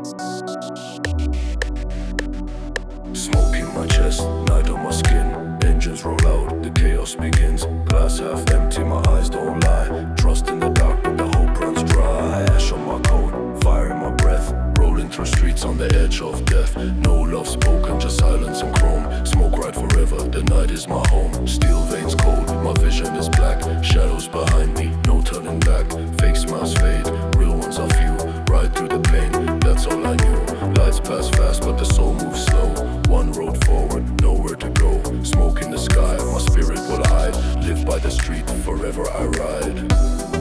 Smoke in my chest, night on my skin. Engines roll out, the chaos begins. Glass half empty, my eyes don't lie. Trust in the dark when the hope runs dry. Ash on my coat, fire in my breath. Rolling through streets on the edge of death. No love spoken, just silence and chrome. Smoke right forever, the night is my home. Steel veins cold, my vision is black. Shadows behind me, no turning back. Fake smiles fade, real ones are few. Ride through the pain, that's all I knew. Lights pass fast, but the soul moves slow. One road forward, nowhere to go. Smoke in the sky, my spirit will hide. Live by the street, forever I ride.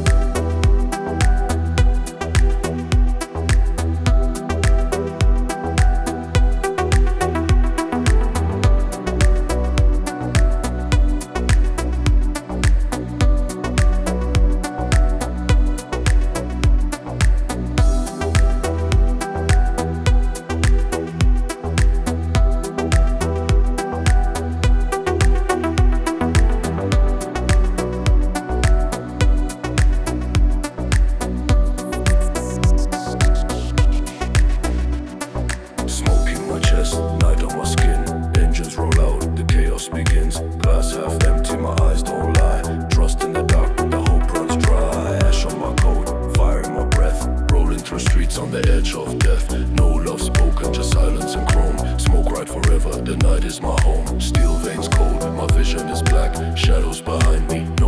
Night on my skin, engines roll out, the chaos begins. Glass half empty, my eyes don't lie. Trust in the dark when the hope runs dry. Ash on my coat, fire in my breath. Rolling through streets on the edge of death. No love spoken, just silence and chrome. Smoke right forever, the night is my home. Steel veins cold, my vision is black. Shadows behind me,